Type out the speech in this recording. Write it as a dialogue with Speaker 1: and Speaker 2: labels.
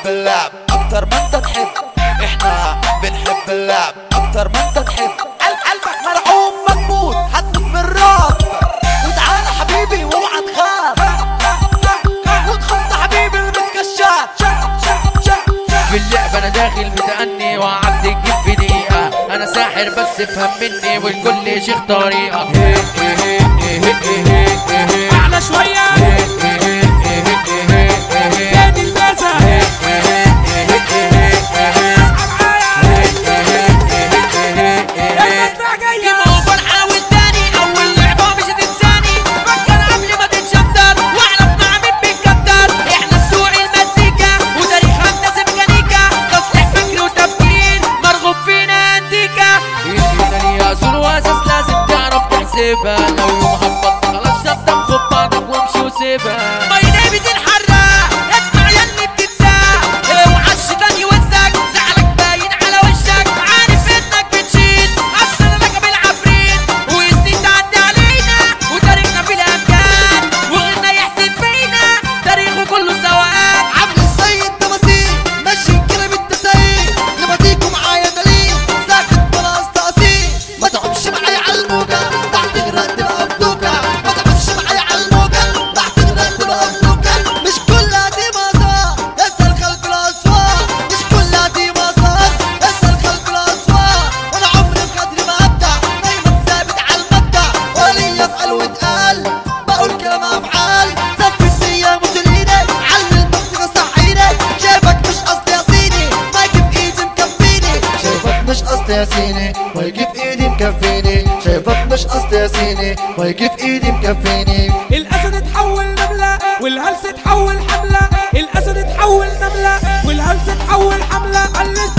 Speaker 1: اللعب اكتر ما انت تحب، احنا بنحب اللعب اكتر ما انت تحب. قلبك مرعوب مكبوت هتموت من الرعب، وتعالى حبيبي واوعى تخاف، وتخط حبيبي البس كشاف.
Speaker 2: في اللعب انا داخل متأني وعدي الجيب في دقيقة، انا ساحر بس افهم مني والكل شيخ طريقة.
Speaker 3: اعلى شوية نادي المازة
Speaker 2: لو يوم هبط خلاص شطب خد بعضك وامشي وسيبها.
Speaker 4: ماي نيم از الحراق، اسمع ياللي بتتساق، اوعى الشيطان يوزك، زعلك باين على وشك، عارف انك بتشيل اصل ركب العفريت، وسنين تعدي علينا وتاريخنا في الامكان، وغيرنا يحسد فينا تاريخه كله سواء.
Speaker 1: عامل زي التماثيل ماشي كده بالتساهيل، لما تيجوا معايا دليل ساكت بلاص تقصير. ما تقعدش معايا على الموجة تحت غرق تبقى مفدوكة، ما تقعدش معايا على الموجة تحت غرق تبقى مفدوكة. مش كلها دي مسار اسأل خلف الأسوار، مش كلها دي مسار اسأل خلف الأسوار. وأنا عمري بقدر ما أبدع دايما ثابت على المبدأ، وليا أفعل واتقال بقول كلام أفعال. زفت فيا موسوليني علم الموسيقى صحيني، شايفك مش قصدي يا سيني مايكي في إيدي مكفيني، شايفك مش قصدي يا سيني مايكي في إيدي مكفيني، شايفك مش قصدي يا سيني مايكي في إيدي مكفيني.
Speaker 3: الاسد اتحول نملة والهلس اتحول حملة، الاسد اتحول نملة والهلس اتحول حملة.